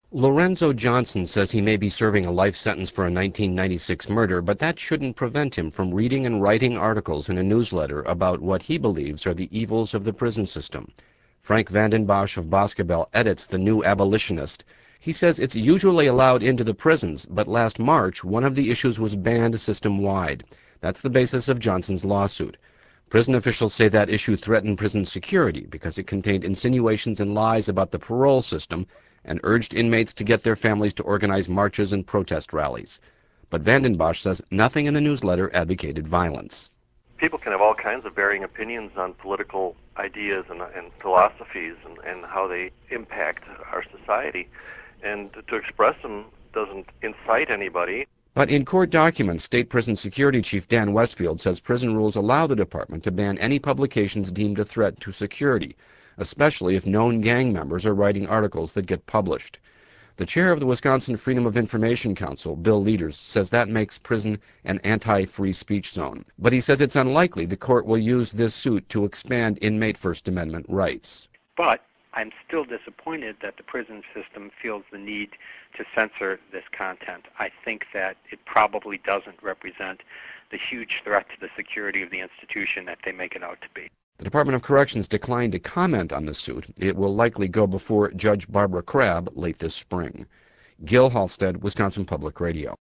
Lorenzo Johnson says he may be serving a life sentence for a 1996 murder, but that shouldn't prevent him from reading and writing articles in a newsletter about what he believes are the evils of the prison system. Frank Vanden Bosch of Boscobel edits The New Abolitionist. He says it's usually allowed into the prisons, but last March one of the issues was banned system-wide. That's the basis of Johnson's lawsuit. Prison officials say that issue threatened prison security because it contained insinuations and lies about the parole system and urged inmates to get their families to organize marches and protest rallies. But Vanden Bosch says nothing in the newsletter advocated violence. People can have all kinds of varying opinions on political ideas and philosophies and how they impact our society, and to express them doesn't incite anybody. But in court documents, State Prison Security Chief Dan Westfield says prison rules allow the department to ban any publications deemed a threat to security, especially if known gang members are writing articles that get published. The chair of the Wisconsin Freedom of Information Council, Bill Leaders, says that makes prison an anti-free speech zone. But he says it's unlikely the court will use this suit to expand inmate First Amendment rights. But I'm still disappointed that the prison system feels the need to censor this content. I think that it probably doesn't represent the huge threat to the security of the institution that they make it out to be. The Department of Corrections declined to comment on the suit. It will likely go before Judge Barbara Crabb late this spring. Gil Halstead, Wisconsin Public Radio.